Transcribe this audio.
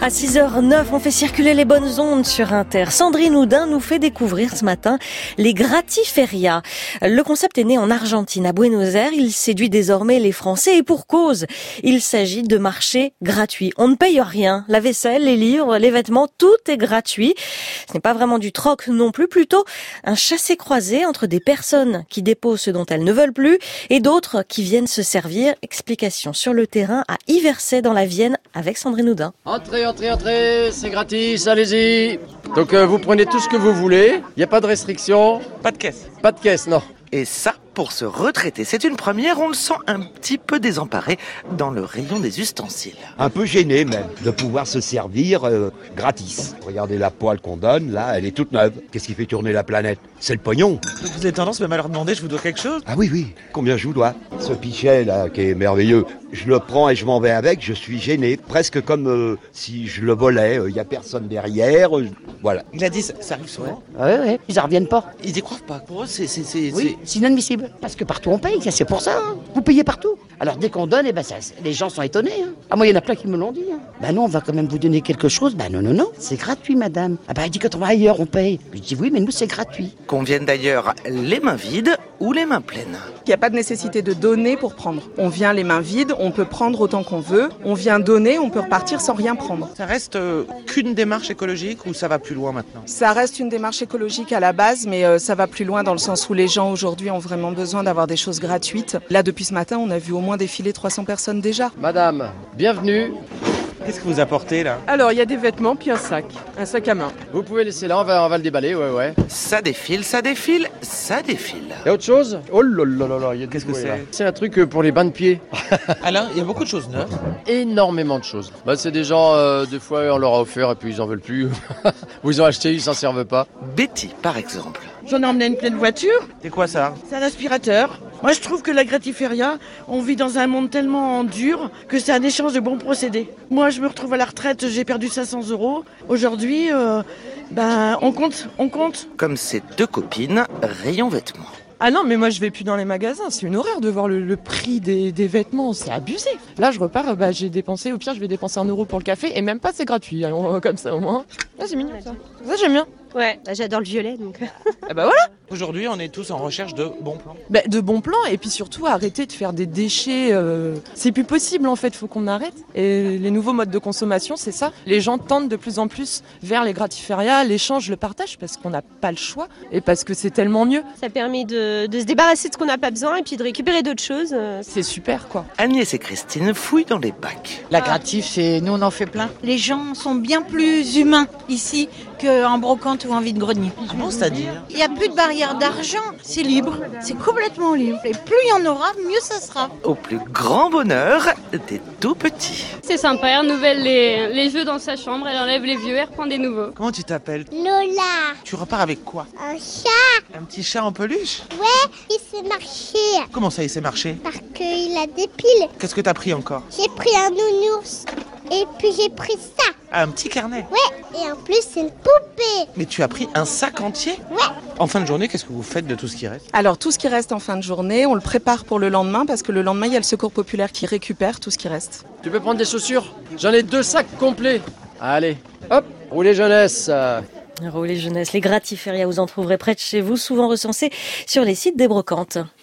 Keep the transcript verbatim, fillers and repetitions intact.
À six heures neuf, on fait circuler les bonnes ondes sur Inter. Sandrine Houdin nous fait découvrir ce matin les gratiférias. Le concept est né en Argentine, à Buenos Aires. Il séduit désormais les Français et pour cause. Il s'agit de marchés gratuits. On ne paye rien. La vaisselle, les livres, les vêtements, tout est gratuit. Ce n'est pas vraiment du troc non plus, plutôt un chassé-croisé entre des personnes qui déposent ce dont elles ne veulent plus et d'autres qui viennent se servir. Explication sur le terrain à Iversay dans la Vienne avec Sandrine Houdin. Entrez, entrez, entrez, c'est gratis, allez-y. Donc euh, vous prenez tout ce que vous voulez, il n'y a pas de restriction. Pas de caisse. Pas de caisse, non. Et ça, pour se retraiter, c'est une première, on le sent un petit peu désemparé dans le rayon des ustensiles. Un peu gêné même, de pouvoir se servir euh, gratis. Regardez la poêle qu'on donne, là, elle est toute neuve. Qu'est-ce qui fait tourner la planète? C'est le pognon. Donc vous avez tendance même à leur demander, je vous dois quelque chose? Ah oui, oui, combien je vous dois? Ce pichet là, qui est merveilleux, je le prends et je m'en vais avec, je suis gêné, presque comme euh, si je le volais, il euh, n'y a personne derrière, euh, voilà. Il a dit, ça, ça arrive souvent? Oui, oui, ils en reviennent pas. Ils y croient pas. Pour eux, c'est... c'est, c'est Oui, c'est inadmissible. Parce que partout on paye, c'est pour ça. Hein. Vous payez partout. Alors dès qu'on donne, eh ben, ça, les gens sont étonnés. Hein. Ah, moi, il y en a plein qui me l'ont dit. Hein. Ben non, on va quand même vous donner quelque chose. Ben non, non, non, c'est gratuit, madame. Ah ben, elle dit quand on va ailleurs, on paye. Je dis oui, mais nous, c'est gratuit. Qu'on vienne d'ailleurs les mains vides ou les mains pleines. Il n'y a pas de nécessité de donner pour prendre. On vient les mains vides, on peut prendre autant qu'on veut. On vient donner, on peut repartir sans rien prendre. Ça reste euh, qu'une démarche écologique ou ça va plus loin maintenant? Ça reste une démarche écologique à la base, mais euh, ça va plus loin dans le sens où les gens aujourd'hui ont vraiment besoin d'avoir des choses gratuites. Là, depuis ce matin, on a vu au moins défiler trois cents personnes déjà. Madame, bienvenue. Qu'est-ce que vous apportez là? Alors, il y a des vêtements puis un sac, un sac à main. Vous pouvez laisser là, on va, on va le déballer, ouais, ouais. Ça défile, ça défile, ça défile. Il y a autre chose? Oh là là là là, il y a Qu'est-ce que ouais, c'est? là. C'est un truc pour les bains de pied. Alain, il y a beaucoup de choses neuves. Énormément de choses. Bah, c'est des gens, euh, des fois, on leur a offert et puis ils en veulent plus. Ou ils ont acheté, ils s'en servent pas. Betty, par exemple. J'en ai emmené une pleine voiture, C'est quoi ça? c'est un aspirateur. Moi, je trouve que la gratiféria, on vit dans un monde tellement dur que c'est un échange de bons procédés. Moi, je me retrouve à la retraite, j'ai perdu cinq cents euros. Aujourd'hui, euh, ben, on compte, on compte. Comme ces deux copines, rayon vêtements. Ah non, mais moi je vais plus dans les magasins, c'est une horreur de voir le, le prix des, des vêtements, c'est abusé. Là je repars, bah, j'ai dépensé, au pire je vais dépenser un euro pour le café et même pas c'est gratuit, alors, comme ça au moins. Ah c'est mignon ça, ça j'aime bien. Ouais, bah, j'adore le violet donc. Ah bah voilà. Aujourd'hui, on est tous en recherche de bons plans. Bah, de bons plans et puis surtout arrêter de faire des déchets, euh, c'est plus possible en fait, faut qu'on arrête. Et les nouveaux modes de consommation c'est ça, les gens tendent de plus en plus vers les gratiférias, l'échange, le partage parce qu'on n'a pas le choix et parce que c'est tellement mieux. Ça permet de, de se débarrasser de ce qu'on n'a pas besoin et puis de récupérer d'autres choses. C'est super quoi. Agnès et Christine fouillent dans les bacs. La gratif, c'est nous on en fait plein. Les gens sont bien plus humains ici qu'en brocante ou en vide-grenier. Ah bon, c'est-à-dire? Il n'y a plus de barrière d'argent, c'est libre, c'est complètement libre. Et plus il y en aura, mieux ça sera. Au plus grand bonheur des tout petits. C'est sympa, elle renouvelle les, les jeux dans sa chambre, elle enlève les vieux, elle reprend des nouveaux. Comment tu t'appelles? Lola. Tu repars avec quoi? Un chat. Un petit chat en peluche? Ouais, il sait marcher. Comment ça, il sait marcher? Parce qu'il a des piles. Qu'est-ce que t'as pris encore? J'ai pris un nounours. Et puis j'ai pris ça. Ah, un petit carnet? Ouais, et en plus c'est une poupée. Mais tu as pris un sac entier? Ouais. En fin de journée, qu'est-ce que vous faites de tout ce qui reste? Alors tout ce qui reste en fin de journée, on le prépare pour le lendemain parce que le lendemain, il y a le secours populaire qui récupère tout ce qui reste. Tu peux prendre des chaussures? J'en ai deux sacs complets. Allez, hop, roulez jeunesse. Roulez jeunesse, les gratiférias, vous en trouverez près de chez vous, souvent recensés sur les sites des brocantes.